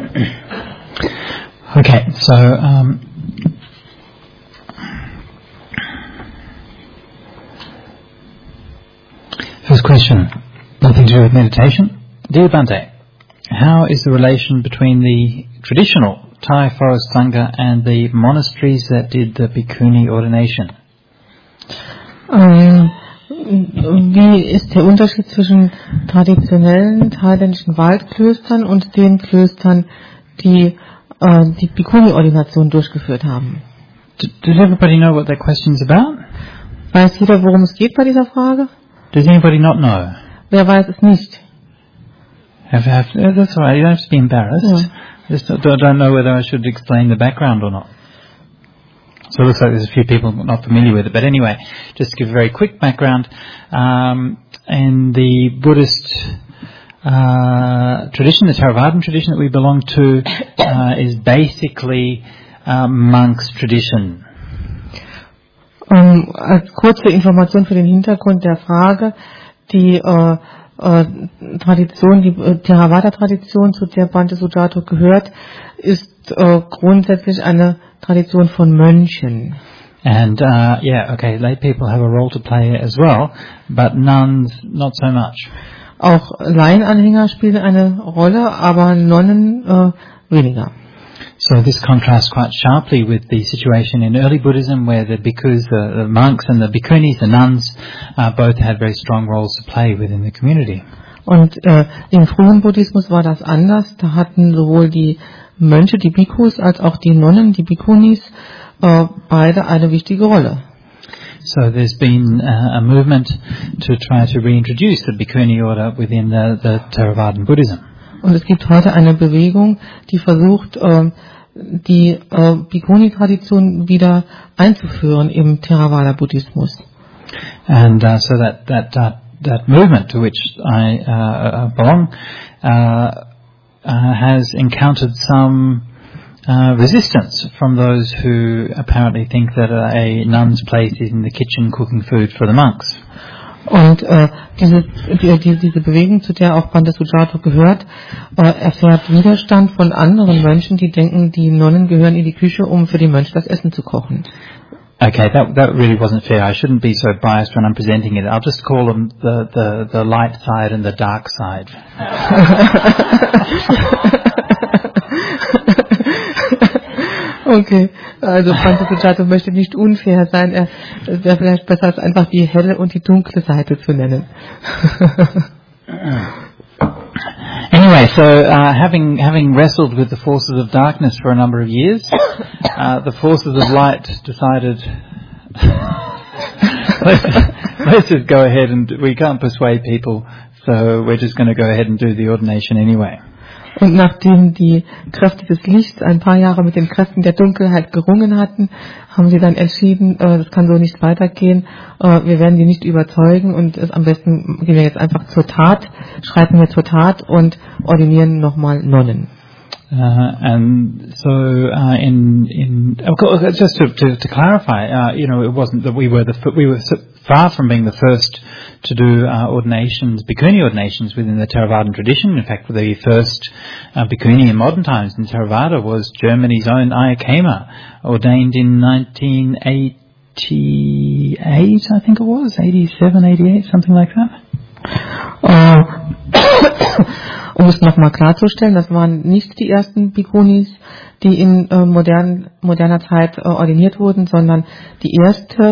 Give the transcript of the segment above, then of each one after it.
Okay, so first question, nothing to do with meditation. Dear Bhante, how is the relation between the traditional Thai forest Sangha and the monasteries that did the Bhikkhuni ordination? Wie ist der Unterschied zwischen traditionellen thailändischen Waldklöstern und den Klöstern, die die Bhikkhuni-Ordination durchgeführt haben? Does everybody know what that question is about? Weiß jeder, worum es geht bei dieser Frage? Does anybody not know? Wer weiß es nicht? That's all right, you don't have to be embarrassed. Yeah. I just don't know whether I should explain the background or not. So it looks like there's a few people not familiar with it. But anyway, just to give a very quick background, in the Buddhist tradition, the Theravadan tradition that we belong to, is basically monks' tradition. Als kurze Information für den Hintergrund der Frage, die Tradition, die Theravada-Tradition, zu der Bhante Sujato gehört, ist grundsätzlich eine Tradition von Mönchen. And lay people have a role to play as well, but nuns not so much. Auch Laienanhänger spielen eine Rolle, aber Nonnen weniger. So this contrasts quite sharply with the situation in early Buddhism, where the bhikkhus, the monks, and the bhikkhunis, the nuns, both had very strong roles to play within the community. Und im frühen Buddhismus war das anders. Da hatten sowohl die Mönche, die Bhikkhus, als auch die Nonnen, die Bhikkhunis, beide eine wichtige Rolle. So there's been a movement to try to reintroduce the Bhikkhuni order within the Theravadan Buddhism. Und es gibt heute eine Bewegung, die versucht, die Bhikkhuni-Tradition wieder einzuführen im Theravada-Buddhismus. And so that movement to which I belong has encountered some resistance from those who apparently think that a nun's place is in the kitchen cooking food for the monks. Und diese Bewegung, zu der auch Bhante Sujato gehört, erfährt Widerstand von anderen Mönchen, die denken, die Nonnen gehören in die Küche, um für die Mönche das Essen zu kochen. Okay, that really wasn't fair. I shouldn't be so biased when I'm presenting it. I'll just call them the light side and the dark side. Okay, also Bhante Sujato möchte nicht unfair sein. Es wäre vielleicht besser, als einfach die helle und die dunkle Seite zu nennen. Anyway, so having wrestled with the forces of darkness for a number of years, the forces of light decided, let's just go ahead, and we can't persuade people, so we're just going to go ahead and do the ordination anyway. Und nachdem die Kräfte des Lichts ein paar Jahre mit den Kräften der Dunkelheit gerungen hatten, haben sie dann entschieden, das kann so nicht weitergehen, wir werden die nicht überzeugen und am besten gehen wir jetzt einfach zur Tat, schreiten wir zur Tat und ordinieren nochmal Nonnen. And so, just to clarify, it wasn't that we were far from being the first to do ordinations, Bhikkhuni ordinations within the Theravadan tradition. In fact, the first Bhikkhuni in modern times in Theravada was Germany's own Ayya Khema, ordained in 1988, I think it was, 87, 88, something like that. Um es nochmal klarzustellen, das waren nicht die ersten Bhikkhunis, die in moderner Zeit ordiniert wurden, sondern die erste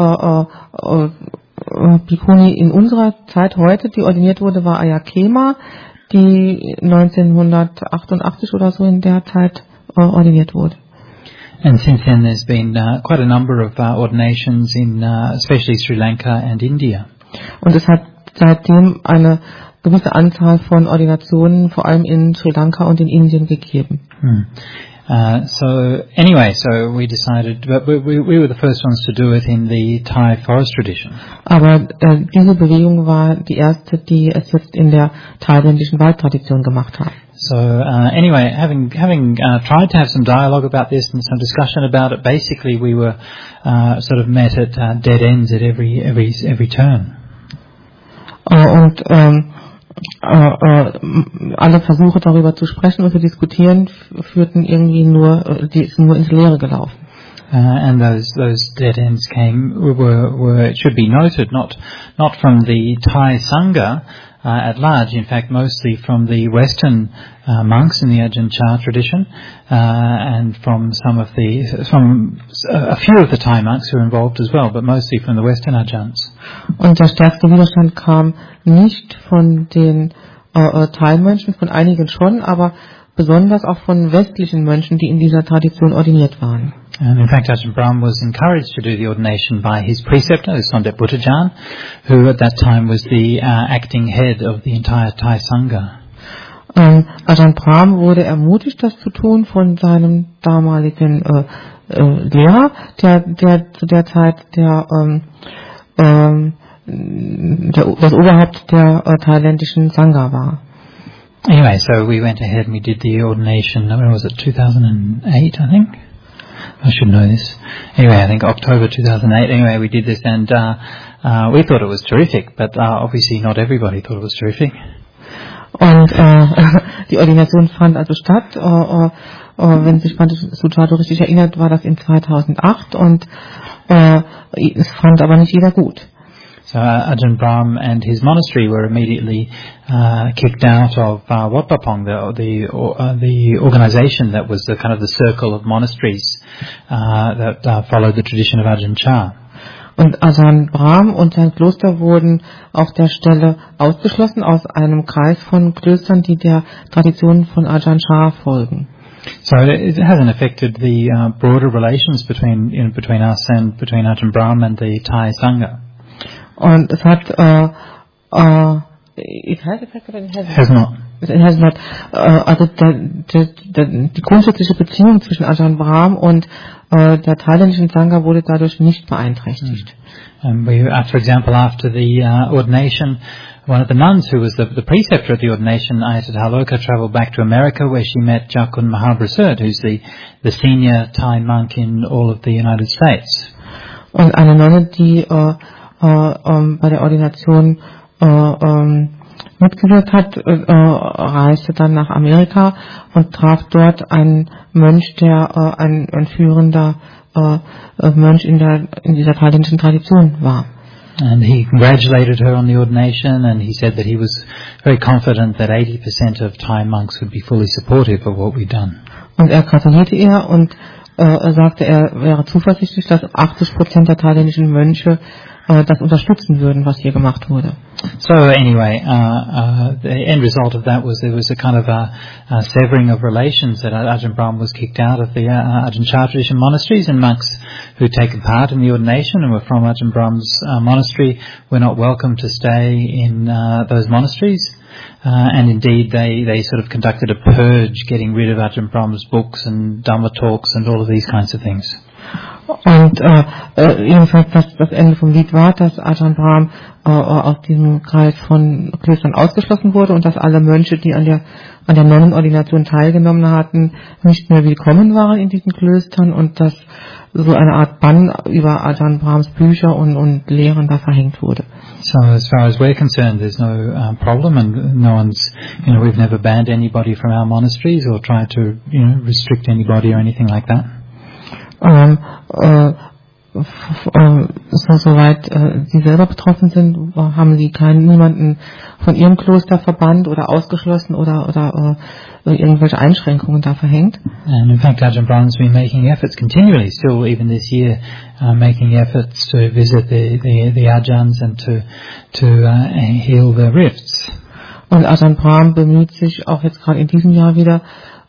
Bhikkhuni in unserer Zeit heute, die ordiniert wurde, war Ayya Khema, die 1988 oder so in der Zeit ordiniert wurde. And since then there's been quite a number of ordinations in especially Sri Lanka and India. Und es hat seitdem eine gewisse Anzahl von Ordinationen, vor allem in Sri Lanka und in Indien, gegeben. So we decided, but we were the first ones to do it in the Thai forest tradition. Aber diese Bewegung war die erste, die es jetzt in der thailändischen Waldtradition gemacht hat. So having tried to have some dialogue about this and some discussion about it, basically we were sort of met at dead ends at every turn. alle Versuche darüber zu sprechen und zu diskutieren führten irgendwie nur ins Leere gelaufen. And those dead ends were it should be noted, not from the Thai Sangha at large, in fact mostly from the Western monks in the Ajahn Chah tradition, and from a few of the Thai monks who were involved as well, but mostly from the Western Ajahns. Und der stärkste Widerstand kam nicht von den Thai-Mönchen, von einigen schon, aber besonders auch von westlichen Mönchen, die in dieser Tradition ordiniert waren. And in fact, Ajahn Brahm was encouraged to do the ordination by his preceptor, Somdet Buttigieg, who at that time was the acting head of the entire Thai Sangha. Ajahn Brahm wurde ermutigt, das zu tun von seinem damaligen Lehrer, der zu der Zeit das Oberhaupt der thailändischen Sangha war. Anyway, so we went ahead and we did the ordination. When was it? 2008, I think. I should know this. Anyway, I think October 2008. Anyway, we did this and we thought it was terrific, but obviously not everybody thought it was terrific. Und die Ordination fand also statt. Wenn sich Sujato richtig erinnert, war das in 2008 und es fand aber nicht jeder gut. So Ajahn Brahm and his monastery were immediately kicked out of Wat Pah Pong, the organization that was the kind of the circle of monasteries that followed the tradition of Ajahn Chah. Und Ajahn Brahm und sein Kloster wurden auf der Stelle ausgeschlossen aus einem Kreis von Klöstern, die der Tradition von Ajahn Chah folgen. So it hasn't affected the broader relations between us and between Ajahn Brahm and the Thai Sangha. Und es hat it has affected or it has not. It has not. Also die grundsätzliche Beziehung zwischen Ajahn Brahm und der thailändischen Sangha wurde dadurch nicht beeinträchtigt. For example, after the ordination, one of the nuns who was the preceptor of the ordination, Ayatollah Haloka, travelled back to America where she met Jakun Mahaprasad, who's the senior Thai monk in all of the United States. Und eine Nonne, die bei der Ordination mitgewirkt hat, reiste dann nach Amerika und traf dort einen Mönch, der ein führender Mönch in dieser thailändischen Tradition war. And he congratulated her on the ordination, and he said that he was very confident that 80% of Thai monks would be fully supportive of what we'd done. Und er gratulierte ihr und sagte, er wäre zuversichtlich, dass 80% der thailändischen Mönche das unterstützen würden, was hier gemacht wurde. So anyway, the end result of that was there was a kind of a severing of relations, that Ajahn Brahm was kicked out of the Ajahn Chah tradition monasteries, and monks who had taken part in the ordination and were from Ajahn Brahm's monastery were not welcome to stay in those monasteries. And indeed they sort of conducted a purge, getting rid of Ajahn Brahm's books and Dhamma talks and all of these kinds of things. Und jedenfalls das Ende vom Lied war, dass Ajahn Brahm aus diesem Kreis von Klöstern ausgeschlossen wurde und dass alle Mönche, die an der Nonnenordination teilgenommen hatten, nicht mehr willkommen waren in diesen Klöstern und dass so eine Art Bann über Ajahn Brahms Bücher und Lehren da verhängt wurde. So as far as we're concerned, there's no problem, and no one's, we've never banned anybody from our monasteries or tried to, restrict anybody or anything like that. Soweit Sie selber betroffen sind, haben Sie niemanden von Ihrem Kloster verbannt oder ausgeschlossen oder irgendwelche Einschränkungen da verhängt. And in fact, Ajahn Brahm's been making efforts continually, still even this year, making efforts to visit the Ajahns and to heal the rifts. Und Ajahn Brahm bemüht sich auch jetzt gerade in diesem Jahr wieder,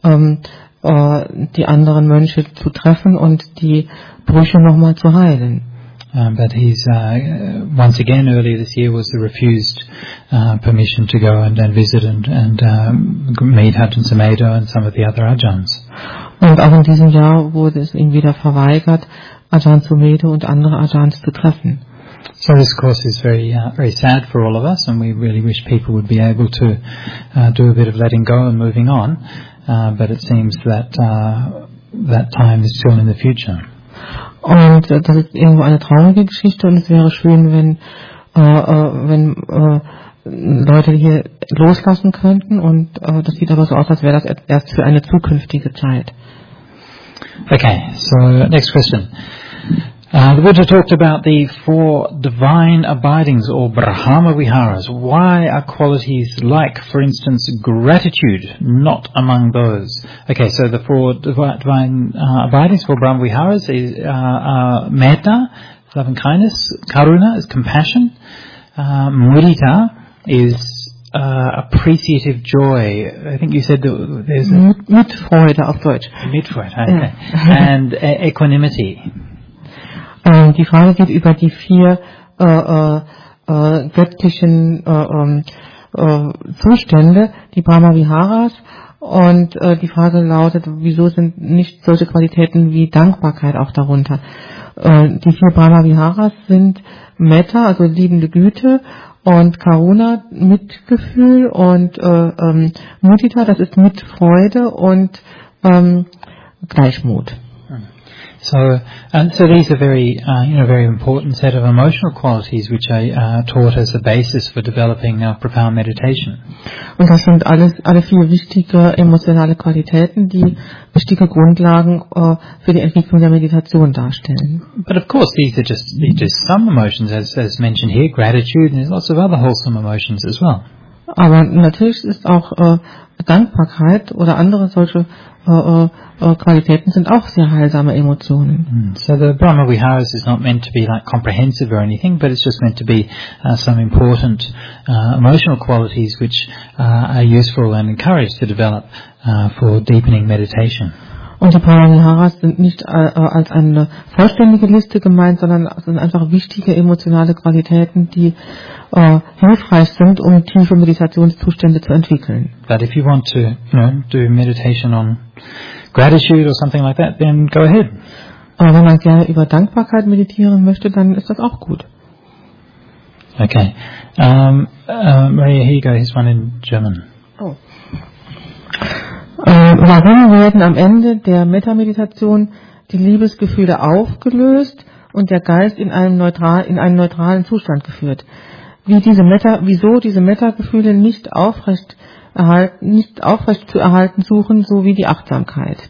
die anderen Mönche zu treffen und die Brüche nochmal zu heilen. But he's once again earlier this year was refused permission to go and visit and meet Ajahn Sumedho and some of the other Ajahns. Und auch in diesem Jahr wurde es ihm wieder verweigert, Ajahn Sumedho und andere Ajahns zu treffen. So this, of course, is very sad for all of us, and we really wish people would be able to do a bit of letting go and moving on. But it seems that that time is still in the future. Und das ist irgendwo eine traurige Geschichte und es wäre schön, wenn Leute hier loslassen könnten und das sieht aber so aus, als wäre das erst für eine zukünftige Zeit. Okay, so next question. The Buddha talked about the 4 divine abidings or Brahma Viharas. Why are qualities like, for instance, gratitude not among those? Okay, so the 4 divine abidings for Brahma Viharas is Metta, love and kindness, Karuna is compassion, Mudita is appreciative joy. I think you said that there's Mitfreude auf Deutsch. Mitfreude, okay. And equanimity. Die Frage geht über die 4 göttlichen Zustände, die Brahma Viharas, und die Frage lautet, wieso sind nicht solche Qualitäten wie Dankbarkeit auch darunter? Die 4 Brahma Viharas sind Metta, also liebende Güte, und Karuna, Mitgefühl, und Mudita, das ist Mitfreude und Gleichmut. So these are very, very important set of emotional qualities which are taught as the basis for developing profound meditation. Und das sind alle 4 wichtige emotionale Qualitäten, die wichtige Grundlagen für die Entwicklung der Meditation darstellen. But of course, these are just some emotions, as mentioned here, gratitude, and there's lots of other wholesome emotions as well. Aber natürlich ist auch Dankbarkeit oder andere solche Qualitäten sind auch sehr heilsame Emotionen. So the Brahma Viharas is not meant to be like comprehensive or anything, but it's just meant to be some important emotional qualities which are useful and encouraged to develop for deepening meditation. Und die Brahma Viharas sind nicht als eine vollständige Liste gemeint, sondern sind einfach wichtige emotionale Qualitäten, die hilfreich sind, um tiefe Meditationszustände zu entwickeln. But if you want to, do meditation on gratitude or something like that, then go ahead. Aber wenn man gerne über Dankbarkeit meditieren möchte, dann ist das auch gut. Okay. Maria, here you go. Here's one in German. Oh. Warum werden am Ende der Metta-Meditation die Liebesgefühle aufgelöst und der Geist in einen neutralen Zustand geführt? Wieso diese Metta-Gefühle nicht aufrecht zu erhalten suchen, so wie die Achtsamkeit?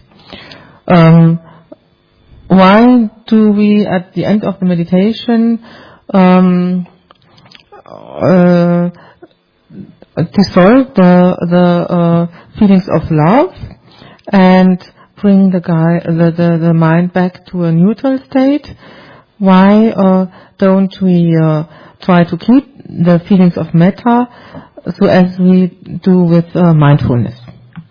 Why do we at the end of the meditation dissolve the feelings of love and bring the mind back to a neutral state? Why don't we try to keep the feelings of metta so as we do with mindfulness?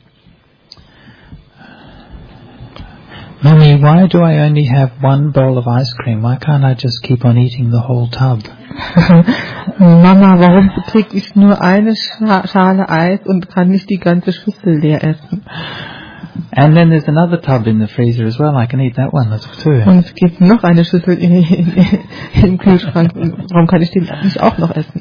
Mummy, why do I only have one bowl of ice cream? Why can't I just keep on eating the whole tub? Mama, warum kriege ich nur eine Schale Eis und kann nicht die ganze Schüssel leer essen? And then there's another tub in the freezer as well. I can eat that one too. Und es gibt noch eine Schüssel im Kühlschrank. Warum kann ich die nicht auch noch essen?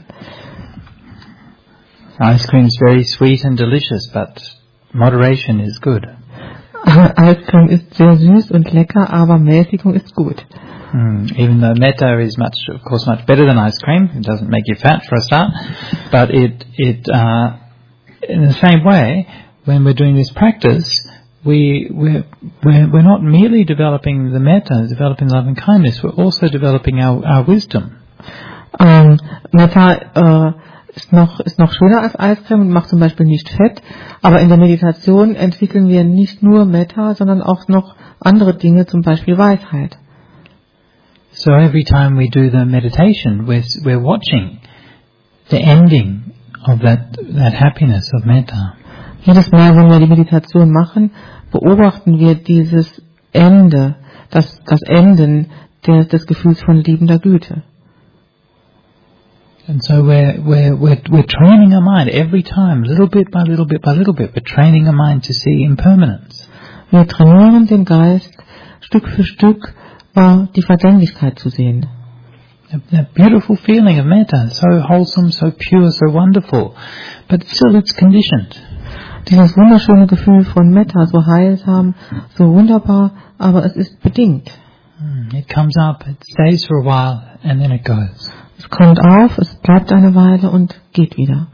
Ice cream is very sweet and delicious, but moderation is good. Eiscreme ist sehr süß und lecker, aber Mäßigung ist gut. Even though metta is of course much better than ice cream, it doesn't make you fat for a start, but it in the same way, when we're doing this practice, we're not merely developing the metta, developing love and kindness, we're also developing our wisdom. Metta ist noch schöner als Eiscreme und macht zum Beispiel nicht fett, aber in der Meditation entwickeln wir nicht nur Metta, sondern auch noch andere Dinge, zum Beispiel Weisheit. So every time we do the meditation, we're watching the ending of that happiness of metta. Jedes Mal, wenn wir die Meditation machen, beobachten wir dieses Ende, das Enden des Gefühls von liebender Güte. And so we're training our mind every time, little bit by little bit by little bit. We're training our mind to see impermanence. Wir trainieren den Geist Stück für Stück die Vergänglichkeit zu sehen. That beautiful feeling of metta, so wholesome, so pure, so wonderful, but still it's conditioned. Dieses wunderschöne Gefühl von Metta, so heilsam, so wunderbar, aber es ist bedingt. It comes up, it stays for a while, and then it goes. Es kommt auf, es bleibt eine Weile und geht wieder.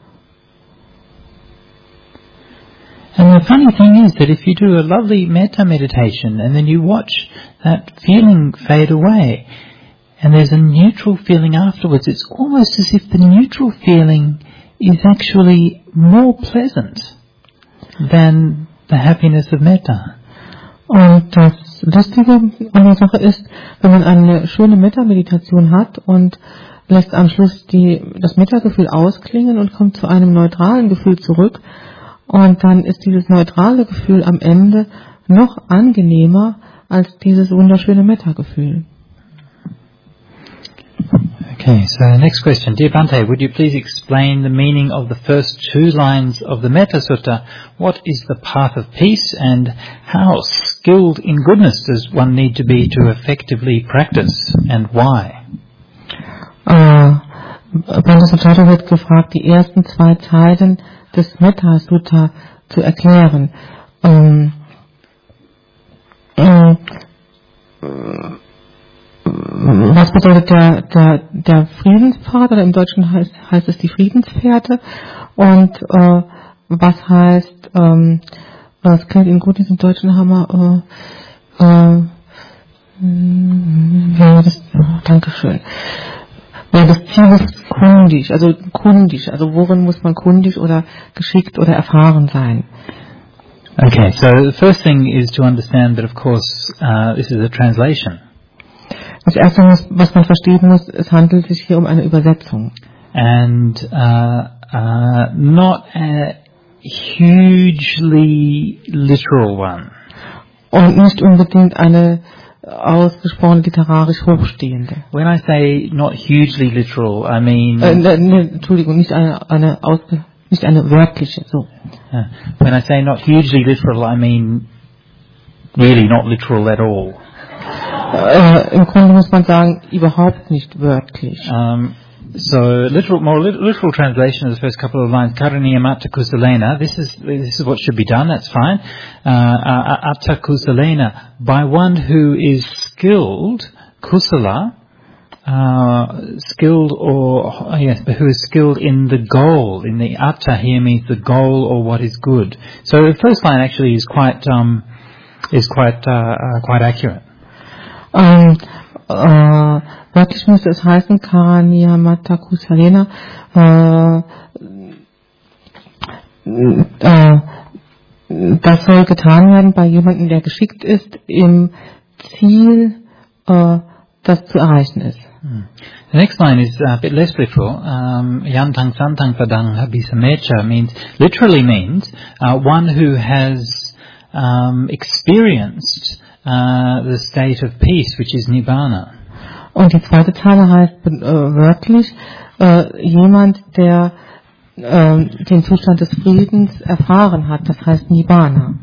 And the funny thing is that if you do a lovely metta meditation and then you watch that feeling fade away and there's a neutral feeling afterwards, it's almost as if the neutral feeling is actually more pleasant than the happiness of metta. Und das Lustige an der Sache ist, wenn man eine schöne Metta-Meditation hat und lässt am Schluss das Metta-Gefühl ausklingen und kommt zu einem neutralen Gefühl zurück, und dann ist dieses neutrale Gefühl am Ende noch angenehmer als dieses wunderschöne Metta-Gefühl. Okay, so next question. Dear Bhante, would you please explain the meaning of the first two lines of the Metta Sutta? What is the path of peace and how skilled in goodness does one need to be to effectively practice and why? Bhante Sujato wird gefragt, die ersten zwei Zeilen des Metta Sutta zu erklären. Was bedeutet der Friedenspfad, oder im Deutschen heißt es die Friedensfährte, und was heißt, was klingt in Gut im Deutschen Hammer, Dankeschön. Ja, das Ziel ist kundig, also worin muss man kundig oder geschickt oder erfahren sein? Okay, so the first thing is to understand that of course this is a translation. Das erste, was man verstehen muss, es handelt sich hier um eine Übersetzung. And not a hugely literal one. Und nicht unbedingt eine ausgesprochen literarisch hochstehende. When I say not hugely literal, I mean... Entschuldigung, nicht eine wörtliche, so. When I say not hugely literal, I mean really not literal at all. Im Grunde muss man sagen, überhaupt nicht wörtlich. So more literal translation of the first couple of lines. Karaniyamatta kusalena. This is what should be done. That's fine. Atta kusalena, by one who is skilled, kusala, skilled who is skilled in the goal. In the atta here means the goal or what is good. So the first line actually is quite accurate. Wörtlich müsste es heißen, Karaniyamatta kusalena, das soll getan werden bei jemandem, der geschickt ist, im Ziel, das zu erreichen ist. The next line is a bit less literal. Yantang santang padang habisamecha literally means one who has experienced the state of peace, which is Nibbana. Und die zweite Zeile heißt wörtlich jemand, der den Zustand des Friedens erfahren hat, das heißt Nibbana.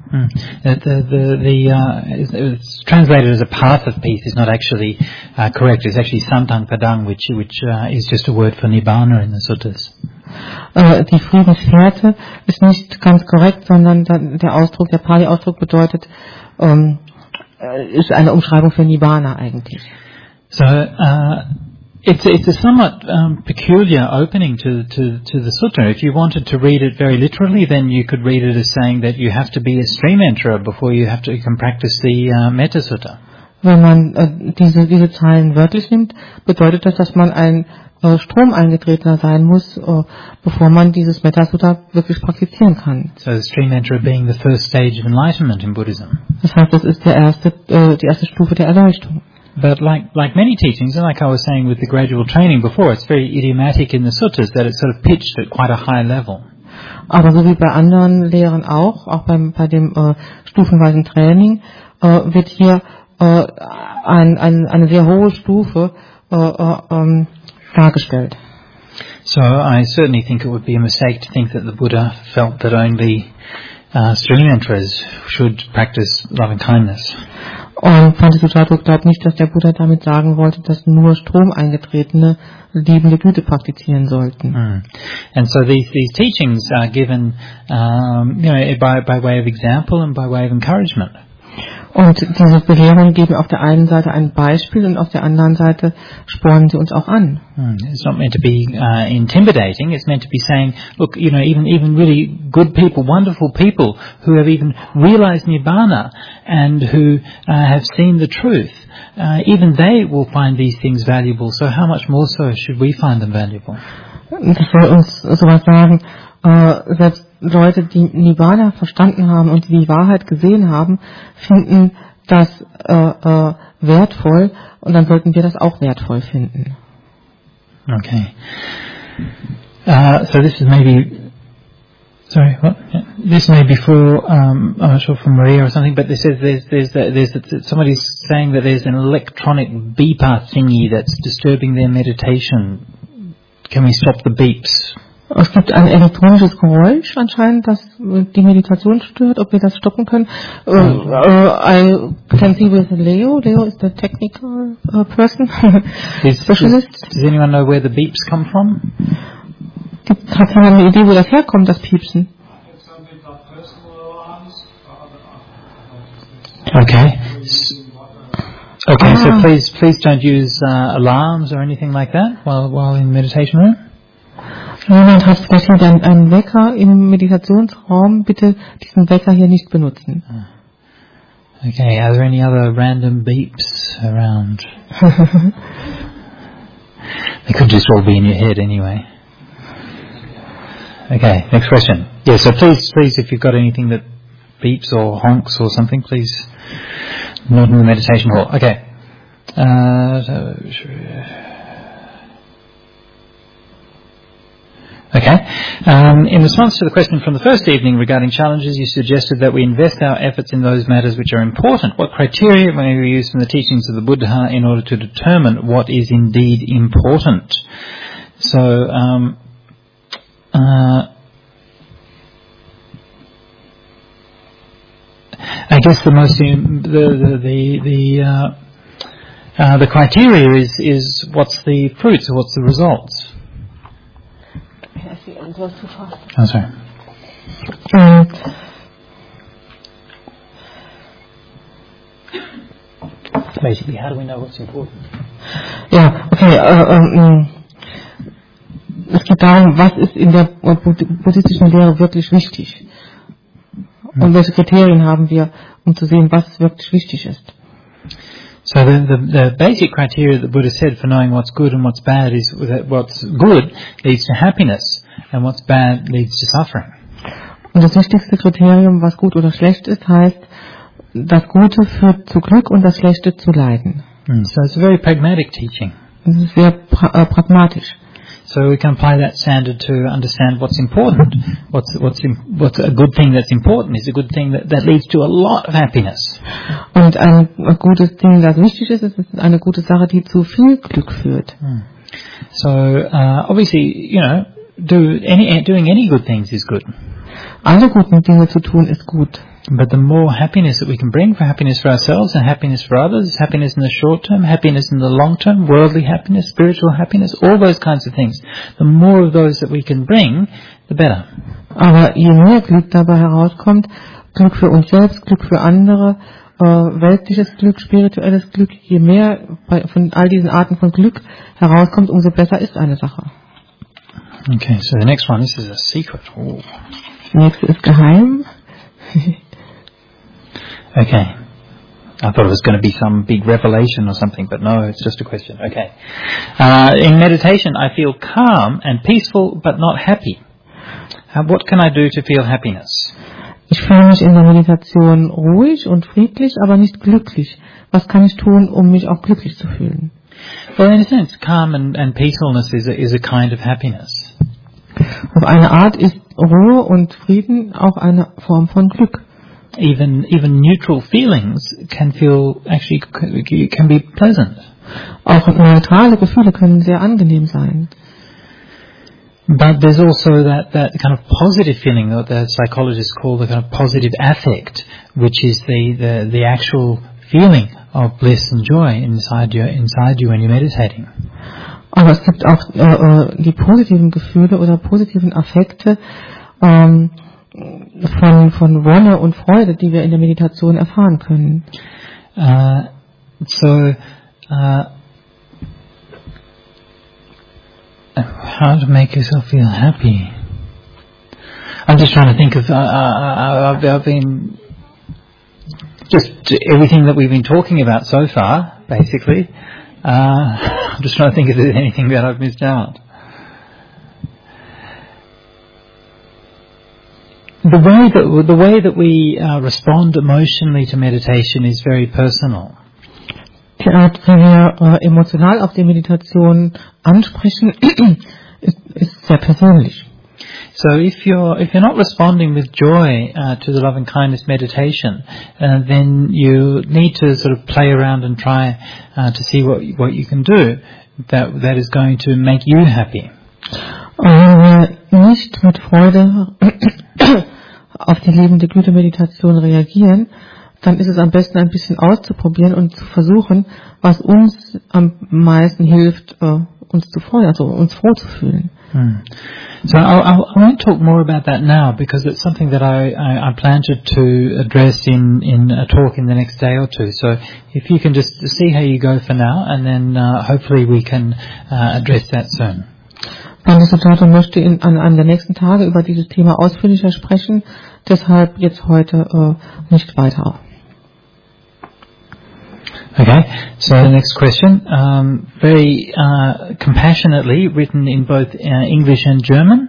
It's translated as a path of peace is not actually correct. It's actually Santang Padang, which is just a word for Nibbana in the suttas. Die Friedensfährte ist nicht ganz korrekt, sondern der Pali-Ausdruck bedeutet, ist eine Umschreibung für Nibbana eigentlich. So it's a somewhat peculiar opening to the sutta. If you wanted to read it very literally, then you could read it as saying that you have to be a stream enterer before you can practice the Metta Sutta. Wenn man diese Zeilen wörtlich nimmt, bedeutet das, dass man ein Stromeingetretener sein muss, bevor man dieses Metta Sutta wirklich praktizieren kann. So the stream enterer being the first stage of enlightenment in Buddhism. Das heißt, das ist die erste Stufe der Erleuchtung. But like many teachings, and like I was saying with the gradual training before, it's very idiomatic in the suttas that it's sort of pitched at quite a high level. Aber so wie bei anderen Lehren auch bei dem stufenweisen Training, wird hier eine sehr hohe Stufe dargestellt. So I certainly think it would be a mistake to think that the Buddha felt that only stream enterers should practice loving kindness. Und Bhante Sujato glaubt nicht, dass der Buddha damit sagen wollte, dass nur Stromeingetretene liebende Güte praktizieren sollten. And so these teachings are given by way of example and by way of encouragement. Und diese Belehrungen geben auf der einen Seite ein Beispiel und auf der anderen Seite spornen sie uns auch an. It's not meant to be intimidating. It's meant to be saying, look, even really good people, wonderful people who have even realized Nibbana and who have seen the truth, even they will find these things valuable. So how much more so should we find them valuable? Das soll uns sowas sagen, selbst Leute, die Nibbana verstanden haben und die Wahrheit gesehen haben, finden das wertvoll und dann sollten wir das auch wertvoll finden. Okay. So this is maybe, sorry, what? Yeah. This may be for, I'm not sure from Maria or something, but this says there's somebody's saying that there's an electronic beeper thingy that's disturbing their meditation. Can we stop the beeps? Es gibt ein elektronisches Geräusch anscheinend, das die Meditation stört, ob wir das stoppen können. I can see with Leo. Leo is the technical person, specialist. Does anyone know where the beeps come from? Hat jemand eine Idee, wo das herkommt, das Piepsen? Okay. Okay, so please don't use alarms or anything like that while in the meditation room. Jemand hat vielleicht hier einen Wecker im Meditationsraum. Bitte diesen Wecker hier nicht benutzen. Okay, are there any other random beeps around? They could just all be in your head anyway. Okay, next question. Yeah, so please, if you've got anything that beeps or honks or something, please, not in the meditation hall. Okay. Okay. In response to the question from the first evening regarding challenges, you suggested that we invest our efforts in those matters which are important. What criteria may we use from the teachings of the Buddha in order to determine what is indeed important? So, I guess the criteria is what's the fruits or what's the results. Oh, sorry. Basically, how do we know what's important? Ja, okay. Es geht darum, was ist in der buddhistischen Lehre wirklich wichtig. Und welche Kriterien haben wir, um zu sehen, was wirklich wichtig ist. So the basic criteria that Buddha said for knowing what's good and what's bad is that what's good leads to happiness and what's bad leads to suffering. Und das wichtigste Kriterium, was gut oder schlecht ist, heißt, das Gute führt zu Glück und das Schlechte zu Leiden. So it's a very pragmatic teaching. Das ist sehr pragmatisch. So we can apply that standard to understand what's important. What's a good thing that's important is a good thing that leads to a lot of happiness. Und ein gutes Ding, das wichtig ist, ist eine gute Sache, die zu viel Glück führt. So obviously, doing any good things is good. Alle guten Dinge zu tun ist gut. But the more happiness that we can bring, for happiness for ourselves and happiness for others, happiness in the short term, happiness in the long term, worldly happiness, spiritual happiness, all those kinds of things, the more of those that we can bring, the better. Aber je mehr Glück dabei herauskommt, Glück für uns selbst, Glück für andere, weltliches Glück, spirituelles Glück, je mehr von all diesen Arten von Glück herauskommt, umso besser ist eine Sache. Okay, so the next one, this is a secret. Ooh. Das nächste ist geheim. Okay. I thought it was going to be some big revelation or something, but no, it's just a question. Okay. In meditation, I feel calm and peaceful, but not happy. What can I do to feel happiness? Ich fühle mich in der Meditation ruhig und friedlich, aber nicht glücklich. Was kann ich tun, um mich auch glücklich zu fühlen? Well, in a sense, calm and peacefulness is a kind of happiness. Auf eine Art ist Ruhe und Frieden auch eine Form von Glück. Even neutral feelings can be pleasant. Auch neutrale Gefühle können sehr angenehm sein. But there's also that kind of positive feeling that the psychologists call the kind of positive affect, which is the actual feeling of bliss and joy inside you when you're meditating. Aber es gibt auch die positiven Gefühle oder positiven Affekte, von Wonne und Freude, die wir in der Meditation erfahren können. How to make yourself feel happy? I'm just trying to think of. I've been just everything that we've been talking about so far, basically. I'm just trying to think if there's anything that I've missed out. The way that we respond emotionally to meditation is very personal. Die Art, wie wir emotional auf die Meditation ansprechen, ist sehr persönlich. So if you're not responding with joy to the loving kindness meditation, then you need to sort of play around and try to see what you can do that is going to make you happy. Wenn wir nicht mit Freude auf die liebende Güte-Meditation reagieren, dann ist es am besten ein bisschen auszuprobieren und zu versuchen, was uns am meisten hilft, uns zu freuen, also uns froh zu fühlen. So I won't talk more about that now because it's something that I plan to address in a talk in the next day or two. So if you can just see how you go for now, and then hopefully we can address that soon. Bhante Sujato möchte an einem der nächsten Tage über dieses Thema ausführlicher sprechen, deshalb jetzt heute nicht weiter. Okay, so the next question, very compassionately written in both English and German.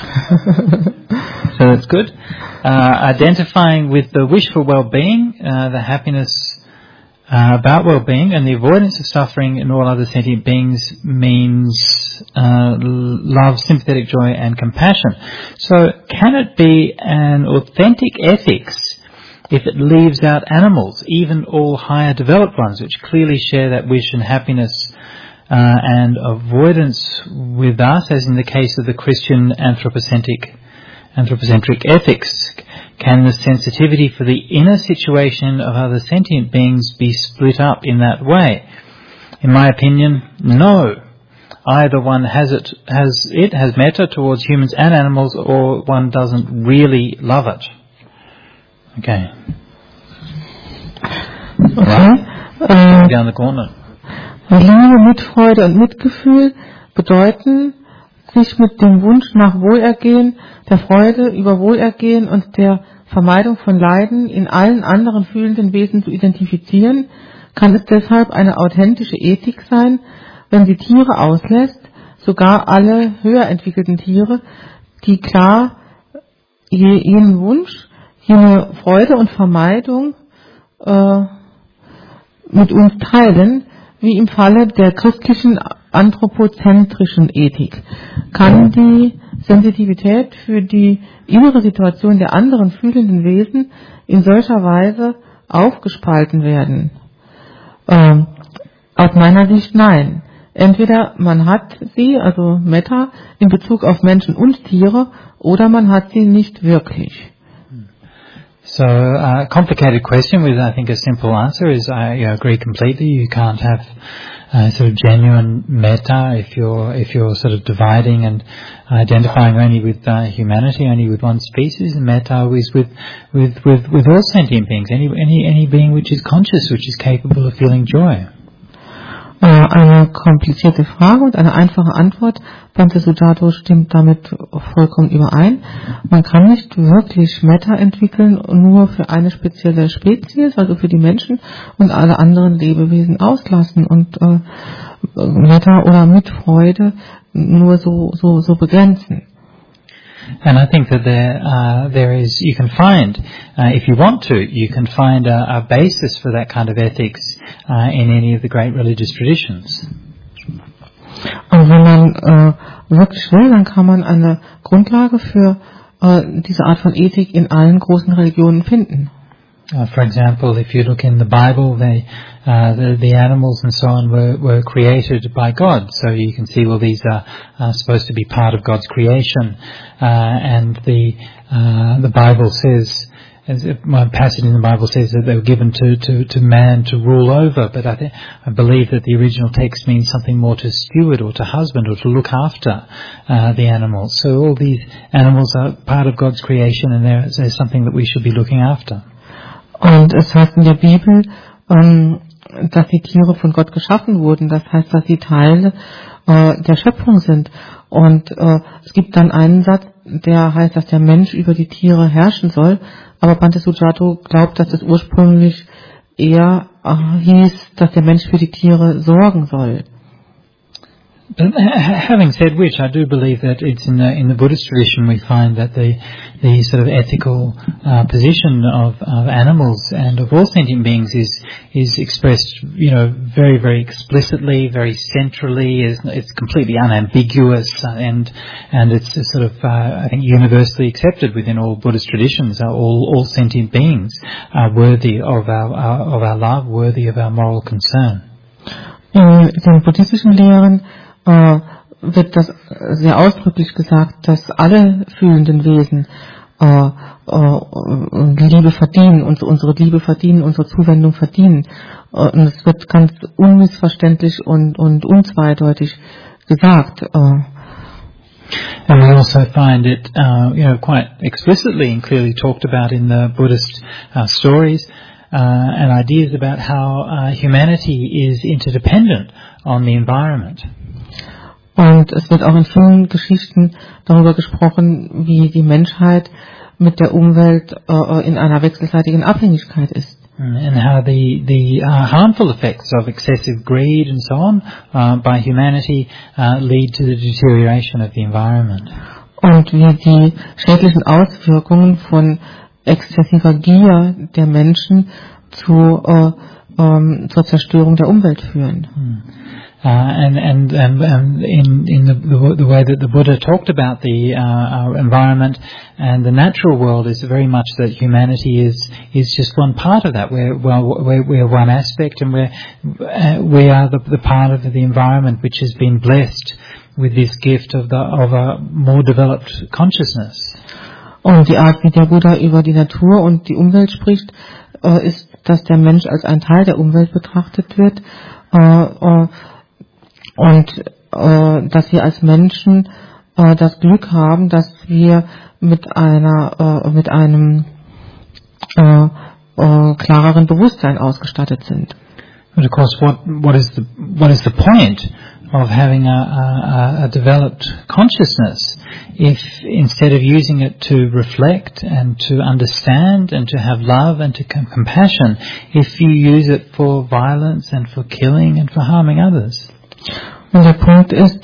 So that's good. Identifying with the wish for well-being, the happiness about well-being, and the avoidance of suffering in all other sentient beings means love, sympathetic joy, and compassion. So can it be an authentic ethics if it leaves out animals, even all higher developed ones, which clearly share that wish and happiness and avoidance with us, as in the case of the Christian anthropocentric ethics? Can the sensitivity for the inner situation of other sentient beings be split up in that way? In my opinion, no. Either one has metta towards humans and animals, or one doesn't really love it. Okay. Right. Down the corner. Liebe, Mitfreude und Mitgefühl bedeuten, sich mit dem Wunsch nach Wohlergehen, der Freude über Wohlergehen und der Vermeidung von Leiden in allen anderen fühlenden Wesen zu identifizieren, kann es deshalb eine authentische Ethik sein, wenn sie Tiere auslässt, sogar alle höher entwickelten Tiere, die klar jenen Wunsch, jene Freude und Vermeidung mit uns teilen, wie im Falle der christlichen anthropozentrischen Ethik. Kann die Sensitivität für die innere Situation der anderen fühlenden Wesen in solcher Weise aufgespalten werden? Aus meiner Sicht nein. Entweder man hat sie, also Metta, in Bezug auf Menschen und Tiere, oder man hat sie nicht wirklich. So, complicated question with, I think, a simple answer is I agree completely. You can't have sort of genuine metta if you're sort of dividing and identifying only with humanity, only with one species. And metta is with all sentient beings, any being which is conscious, which is capable of feeling joy. Eine komplizierte Frage und eine einfache Antwort. Bhante Sujato stimmt damit vollkommen überein. Man kann nicht wirklich Metta entwickeln nur für eine spezielle Spezies, also für die Menschen, und alle anderen Lebewesen auslassen und Metta oder Mitfreude nur so begrenzen. And I think that there is, you can find, if you want to, you can find a basis for that kind of ethics in any of the great religious traditions. Und wenn man wirklich will, dann kann man eine Grundlage für diese Art von Ethik in allen großen Religionen finden. For example, if you look in the Bible, the animals and so on were created by God. So you can see, well, these are supposed to be part of God's creation. And the Bible says as one passage in the Bible says that they were given to man to rule over, but I believe that the original text means something more to steward or to husband or to look after the animals. So all these animals are part of God's creation, and they're something that we should be looking after. Und es heißt in der Bibel, dass die Tiere von Gott geschaffen wurden. Das heißt, dass sie Teile der Schöpfung sind. Und es gibt dann einen Satz, der heißt, dass der Mensch über die Tiere herrschen soll. Aber Bhante Sujato glaubt, dass es ursprünglich eher hieß, dass der Mensch für die Tiere sorgen soll. But having said which, I do believe that it's in the Buddhist tradition we find that the sort of ethical position of animals and of all sentient beings is expressed, very, very explicitly, very centrally. It's completely unambiguous, and it's sort of I think universally accepted within all Buddhist traditions. All sentient beings are worthy of our love, worthy of our moral concern. In den buddhistischen Lehren wird das sehr ausdrücklich gesagt, dass alle fühlenden Wesen Liebe verdienen, unsere Liebe verdienen, unsere Zuwendung verdienen. Und es wird ganz unmissverständlich und unzweideutig gesagt. And we also find it, quite explicitly and clearly talked about in the Buddhist stories and ideas about how humanity is interdependent on the environment. Und es wird auch in vielen Geschichten darüber gesprochen, wie die Menschheit mit der Umwelt in einer wechselseitigen Abhängigkeit ist. And how the harmful effects of excessive greed and so on by humanity lead to the deterioration of the environment. Und wie die schädlichen Auswirkungen von exzessiver Gier der Menschen zur Zerstörung der Umwelt führen. And in the way that the Buddha talked about the environment and the natural world is very much that humanity is just one part of that. We're one aspect, and we are the part of the environment which has been blessed with this gift of a more developed consciousness. Und die Art, wie der Buddha über die Natur und die Umwelt spricht, ist, dass der Mensch als ein Teil der Umwelt betrachtet wird. Und dass wir als Menschen das Glück haben, dass wir mit einem klareren Bewusstsein ausgestattet sind. But of course, what is the point of having a developed consciousness if instead of using it to reflect and to understand and to have love and to compassion, if you use it for violence and for killing and for harming others? Und der Punkt ist,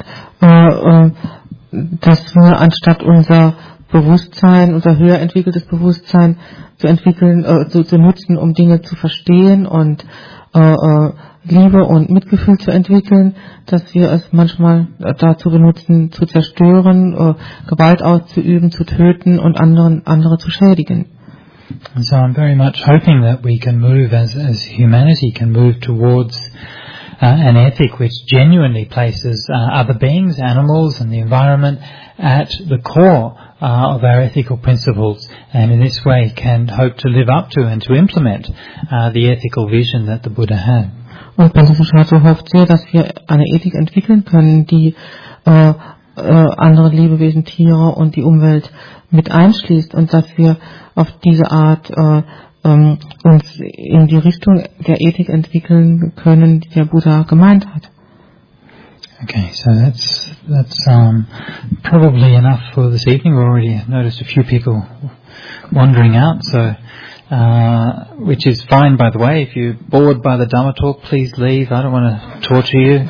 dass wir anstatt unser Bewusstsein, unser höher entwickeltes Bewusstsein zu entwickeln, zu nutzen, um Dinge zu verstehen und Liebe und Mitgefühl zu entwickeln, dass wir es manchmal dazu benutzen, zu zerstören, Gewalt auszuüben, zu töten und andere zu schädigen. And so I'm very much hoping that we can move as humanity can move towards an ethic which genuinely places other beings, animals and the environment at the core of our ethical principles, and in this way can hope to live up to and to implement the ethical vision that the Buddha had. Und Bhante Sujato hofft sehr, dass wir eine Ethik entwickeln können, die andere Lebewesen, Tiere und die Umwelt mit einschließt und dass wir auf diese Art uns in die Richtung der Ethik entwickeln können, die der Buddha gemeint hat. Okay, so that's probably enough for this evening. We already noticed a few people wandering out, so which is fine, by the way. If you're bored by the Dhamma talk, please leave. I don't want to torture you.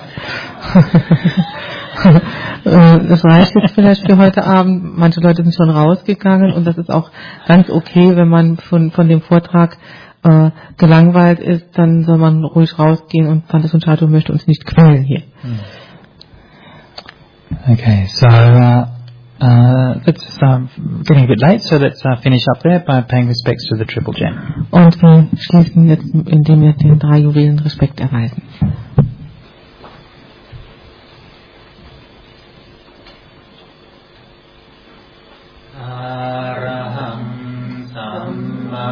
Das reicht jetzt vielleicht für heute Abend. Manche Leute sind schon rausgegangen und das ist auch ganz okay, wenn man von dem Vortrag gelangweilt ist, dann soll man ruhig rausgehen und Bhante Sujato möchte uns nicht quälen hier. Okay, so it's getting a bit late, so let's finish up there by paying respects to the Triple Gem. Und wir schließen jetzt, indem wir den 3 Juwelen Respekt erweisen. Araham Samma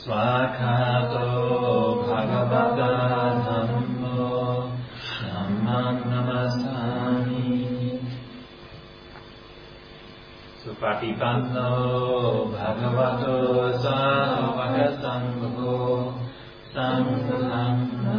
Swakato Bhagavata Dhammo Dhammam Namasami Supatipanno Bhagavato Savaka Sangho Sangham